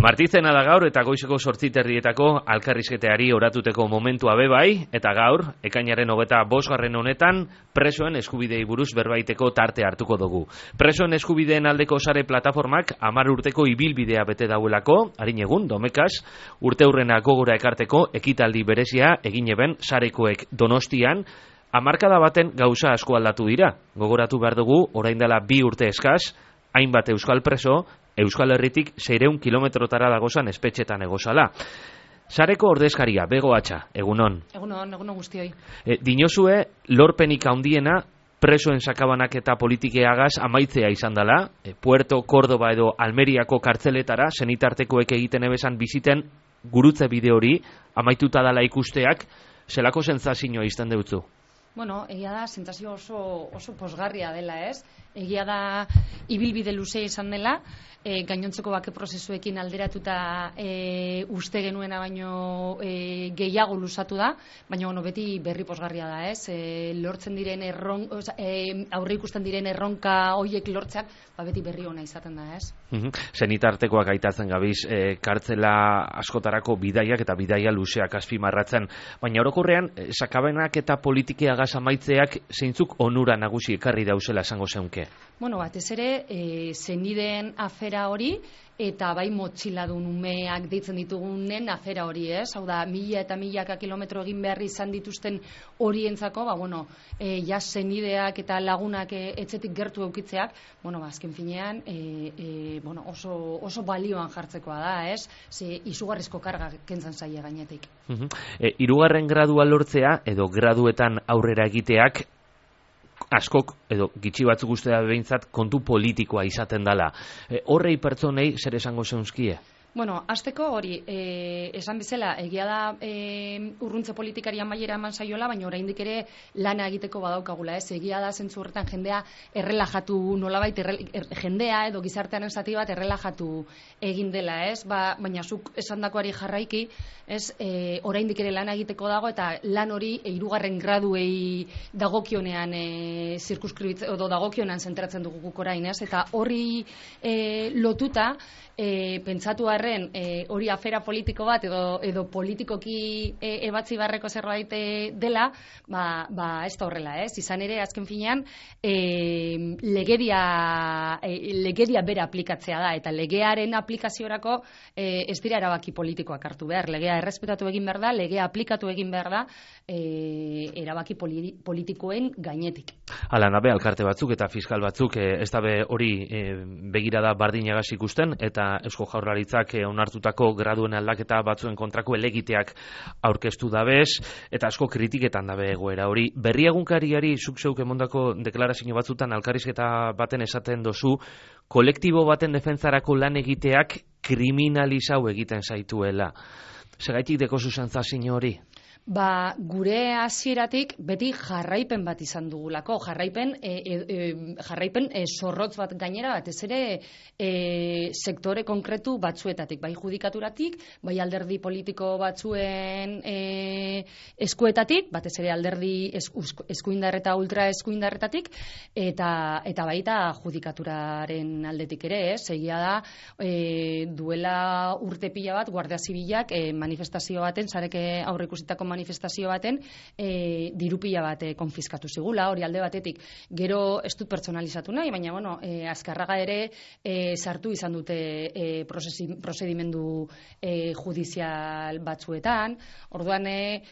Martizena da gaur eta goizeko 8:30 alkarrizketeari oratuteko momentua bai, eta gaur, ekainaren 25. honetan, presoen eskubidei buruz berbaiteko tarte hartuko dugu. Presoen eskubideen aldeko sare plataformak 10 urteko ibilbidea bete dauelako, harin egun, Domekas, urteurrena gogora ekarteko ekitaldi berezia egin eben sarekoek Donostian, hamarkada baten gauza asko aldatu dira. Gogoratu behar dugu, orain dela 2 urte eskaz, hainbat euskal preso, Euskal Herritik 600 kilometrotara dagozan espetxetan egozala. Sareko ordezkaria, Bego Atxa, egunon. Egunon guztioi. Dinozue, lorpenik handiena presoen sakabanak eta politikeagaz amaitzea izan dela, Puerto, Córdoba edo Almeriako kartzeletara, senitartekoek egiten ebezan biziten gurutze bide hori, amaituta dela ikusteak, zelako sentsazioa izten deutzu? Bueno, egia da, sentsazio oso posgarria dela, ez? Egia da, ibilbide luzea izan dela, gainontzeko bake prozesuekin alderatuta uste genuena baino gehiago luzatu da, baina beti berri posgarria da, ez? Lortzen diren aurre ikusten diren erronka hoiek lortzeak, beti berri ona izaten da, ez? Senitartekoak aitatzen gabiz, kartzela askotarako bidaiak eta bidaia luzeak azpimarratzen, baina orokorrean, sakabenak eta politikeagaz amaitzeak zeintzuk onura nagusi ekarri dauzela esango zeunke? Bueno, batez ere, zenideen afera hori, eta bai motxiladun umeak deitzen ditugunen afera hori, ez? Hau da, 1000 eta 1000 kilometro egin behar izan dituzten horientzako, zenideak eta lagunak etxetik gertu eukitzeak, azken finean, oso balioan jartzekoa da, ez? Ze izugarrizko karga kentzen zaie gainetik. Hirugarren gradua lortzea, edo graduetan aurrera egiteak, askok, edo gitxi batzuk uste da behintzat, kontu politikoa izaten dela. Horrei pertsonei zer esango zeunzkie? Bueno, hasteko hori, esan bezala, egia da urruntze politikari amaiera eman zaiola, baina oraindik ere lana egiteko badaukagula, ez? Egia da zentzu horretan jendea errelajatu nolabait, jendea edo gizartearen zati bat errelajatu egin dela, ez? Baina zuk esandakoari jarraiki, ez? Oraindik ere lana egiteko dago eta lan hori 3. graduei dagokionean edo dagokionean zentratzen dugu guk orain, ez? Eta horri lotuta pentsatu arren hori afera politiko bat edo politikoki ebatzi barreko zerbait dela, ez da horrela, ez? Izan ere, azken finean, legedia bera aplikatzea da, eta legearen aplikaziorako ez dira erabaki politikoak hartu behar. Legea errespetatu egin behar da, legea aplikatu egin behar da erabaki politikoen gainetik. Hala nabe, alkarte batzuk eta fiskal batzuk ez dabe hori begirada bardinagaz ikusten, eta Eusko Jaurlaritzak onartutako graduen aldaketa batzuen kontrako elegiteak aurkeztu dabez, eta asko kritiketan dabe egoera hori. Berri egunkariari zuk zeuk emondako deklarazio batzutan alkarrizketa baten esaten dozu, kolektibo baten defentsarako lan egiteak kriminalizau egiten zaituela. Segaitik deko sentsazio hori? Gure hasieratik beti jarraipen bat izan dugulako, jarraipen zorrotz bat gainera, batez ere sektore konkretu batzuetatik, bai judikaturatik, bai alderdi politiko batzuen eskuetatik, batez ere alderdi eskuindar eta ultra eskuindarretatik, eta baita judikaturaren aldetik ere, egia da, duela urte pila bat, Guardia Zibilak manifestazio baten, sareke aurreikusitako manifestazio baten diru pila bat konfiskatu zigula, hori alde batetik. Gero ez dut pertsonalizatu nahi, baina Azkarraga ere sartu izan dute prozedimendu judizial batzuetan. Orduan,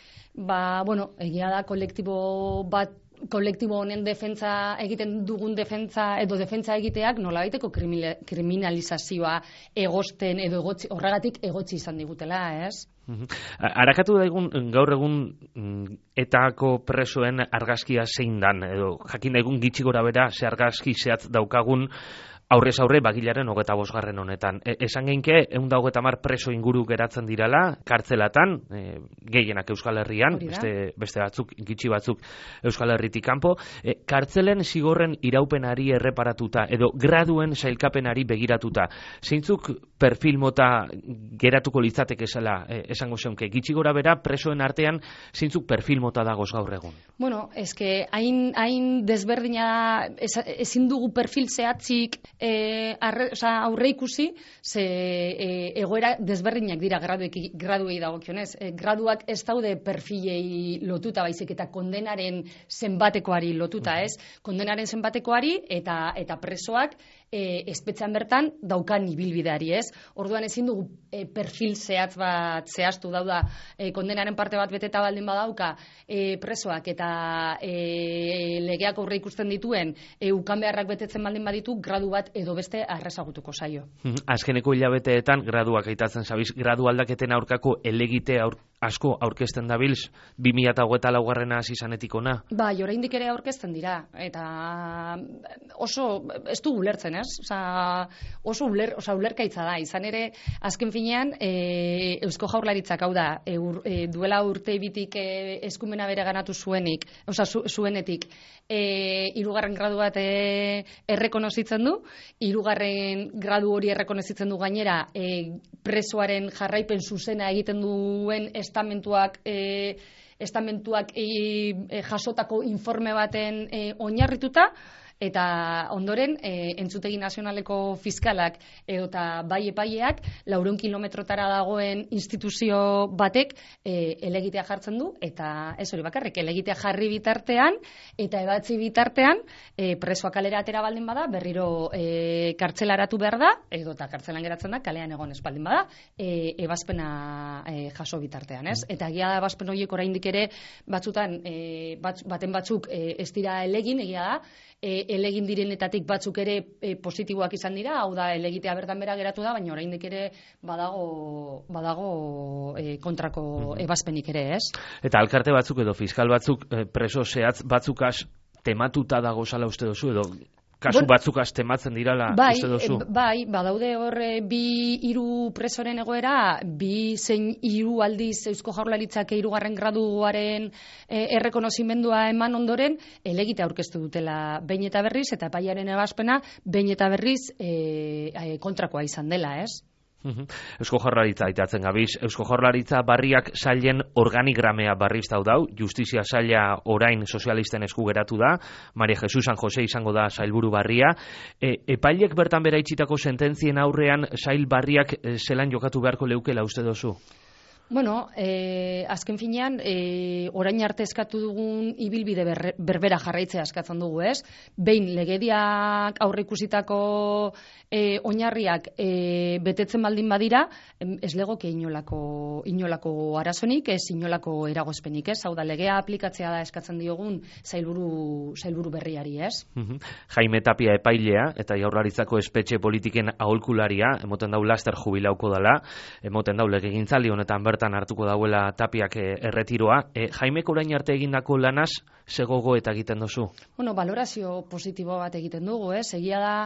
egia da kolektibo honen defentsa egiten dugun defentsa egiteak nolabaiteko kriminalizazioa egosten edo horregatik egotzi izan digutela, ez? Arakatu daigun gaur egun etako presoen argazkia zein dan, edo jakin daigun gitxi gora bera ze argazki zehatz daukagun aurrez aurre bagilaren 25. honetan. Esan geinke, 130 preso inguru geratzen dirala, kartzelatan, gehienak Euskal Herrian, beste batzuk, gitxi batzuk Euskal Herritik kanpo, kartzelen zigorren iraupenari erreparatuta, edo graduen sailkapenari begiratuta. Zeintzuk perfil mota geratuko litzateke zela, esango zeunke, gitxi gora bera presoen artean, zeintzuk perfil mota dagoz gaur egun? Bueno, hain desberdina ezin dugu perfil zehatzik aurre ikusi, ze egoera desberdinak dira graduei dagokionez. Graduak ez daude perfilei lotuta, baizik eta kondenaren zenbatekoari lotuta, ez? Kondenaren zenbatekoari eta presoak espetxean bertan daukan ibilbideari, ez? Orduan ezin dugu perfil zehatz bat zehaztu, dauda kondenaren parte bat beteta baldin badauka presoak eta legeak aurre ikusten dituen ukan beharrak betetzen baldin baditu, gradu bat edo beste arrezagutuko zaio. Azkeneko hilabeteetan graduak aitatzen zabiz, gradu aldaketen aurkako elegite asko aurkezten dabilz 2024 hasi zanetik ona? Bai, oraindik ere aurkezten dira, eta oso ez du ulertzen, ez? Oso ulerkaitza da, izan ere, azken finean, Eusko Jaurlaritzak, hau da, duela urte bitik eskumena bere ganatu zuenetik, hirugarren gradu bat errekonozitzen du, hirugarren gradu hori errekonozitzen du gainera presoaren jarraipen zuzena egiten duen estamentuak jasotako informe baten oinarrituta, eta ondoren entzutegi nazionaleko fiskalak edota bai epaileak 400 kilometrotara dagoen instituzio batek elegitea jartzen du, eta ez hori bakarrik, elegitea jarri bitartean eta ebatzi bitartean presoak kalera atera baldin bada, berriro kartzelaratu behar da, edota kartzelan geratzen da, kalean egon ez baldin bada, ebazpena jaso bitartean, ez? Eta egia da ebazpen horiek oraindik ere batzutan baten batzuk ez dira elegin, egia da, elegin direnetatik batzuk ere positiboak izan dira, hau da elegitea bertan bera geratu da, baina oraindik ere badago kontrako ebazpenik ere, ez? Eta alkarte batzuk edo fiskal batzuk preso zehatz batzukaz tematuta dago zala uste duzu, edo kasu batzukaz tematzen dirala uste duzu? Bai, badaude hor bi hiru presoren egoera, bi zein hiru aldiz Eusko Jaurlaritzak hirugarren graduaren errekonozimendua eman ondoren, elegite aurkeztu dutela behin eta berriz, eta epailearen ebazpena behin eta berriz kontrakoa izan dela, ez? Eusko Jaurlaritza aitatzen gabiz. Eusko Jaurlaritza barriak sailen organigramea barriz dau, justizia saila orain sozialisten esku geratu da, Maria Jesus San Jose izango da sailburu barria. Epailek bertan bera itxitako sententzien aurrean sail barriak zelan jokatu beharko leukela uste dozu? Bueno, azken finean, orain arte eskatu dugun ibilbide berbera jarraitzea eskatzen dugu, ez? Behin legediak aurreikusitako oinarriak betetzen baldin badira, ez legoke inolako arazonik, ez inolako eragozpenik, ez? Hau da, legea aplikatzea da eskatzen diogun sailburu berriari, ez? Jaime Tapia epailea eta Jaurlaritzako espetxe politiken aholkularia, emoten dau laster jubilauko dela, emoten dau legegintzaldi honetan bertan hartuko dauela Tapiak erretiroa. Jaimek orain arte egindako lanaz segogo eta egiten duzu? Bueno, valorazio positibo bat egiten dugu, ez? Egia da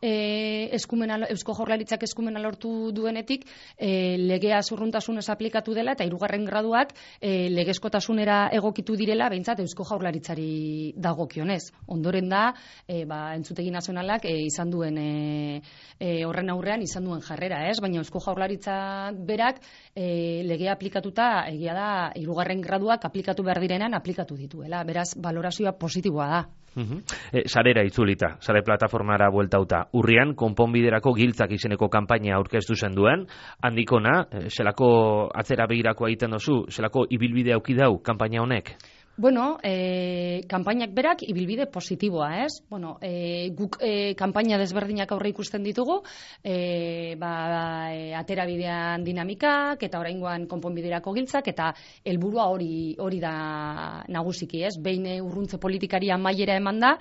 Eusko Jaurlaritzak eskumena lortu duenetik legea zurruntasunez aplikatu dela eta hirugarren graduak legezkotasunera egokitu direla behintzat Eusko Jaurlaritzari dagokionez. Ondoren da, entzutegi nazionalak izan duen horren aurrean izan duen jarrera, ez? Baina Eusko Jaurlaritzak berak legea aplikatuta, egia da, hirugarren graduak aplikatu behar direnan aplikatu dituela. Beraz, valorazioa positiboa da. Sarera itzulita, sare plataformara bueltauta. Urrian, konponbiderako giltzak izeneko kanpaina aurkeztu zen duen, handikona, zelako atzera begirakoa egiten dozu, zelako ibilbide auki dau kanpaina honek? Bueno, kanpainak berak ibilbide positiboa, ez? Bueno, guk kanpaina desberdinak aurre ikusten ditugu, aterabidean dinamikak, eta oraingoan konponbiderako giltzak, eta helburua hori da nagusiki, ez? Behin urruntze politikari amaiera eman da,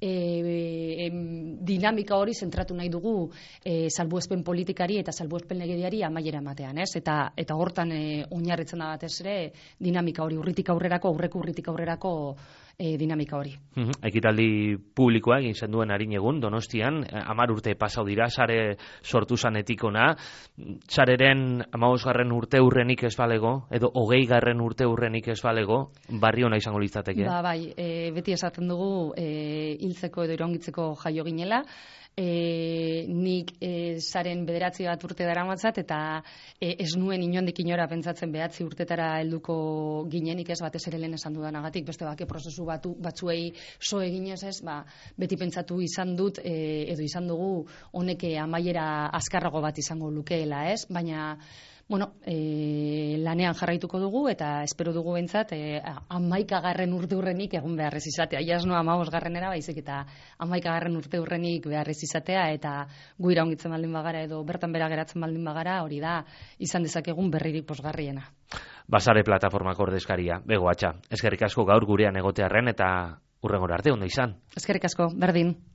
dinamika hori zentratu nahi dugu salbuespen politikari eta salbuespen legediari amaiera ematean, ez? Eta hortan oinarritzen da batez ere dinamika hori, urritik aurrerako aurrerako dinamika hori. Ekitaldi publikoa egin zen duen harin egun, Donostian, 10 urte pasau dira, sare sortu zanetik ona, sareren 15. urte urrenik ez balego, edo 20. urte urrenik ez balego, barri ona izango litzateke. Bai, beti esaten dugu hiltzeko edo iraungitzeko jaio ginela, nik zaren 9 urte daramatzat, eta ez nuen inondik inora pentsatzen 9 urtetara helduko ginenik, ez batez ere lehen esan dudanagatik, beste bake prozesu batzuei so eginez, ez, beti pentsatu izan dut, edo izan dugu honek amaiera azkarrago bat izango lukeela, ez, baina lanean jarraituko dugu, eta espero dugu behintzat 11. urteurrenik egun beharrez izatea. Iaz no 15. baizik eta 11. urteurrenik beharrez izatea, eta gu iraungitzen baldin bagara edo bertan bera geratzen baldin bagara, hori da izan dezakegun berririk posgarriena. Basare plataformako ordezkaria, Bego Atxa. Eskerrik asko gaur gurean egotearren, eta hurrengora arte ondo izan. Eskerrik asko, berdin.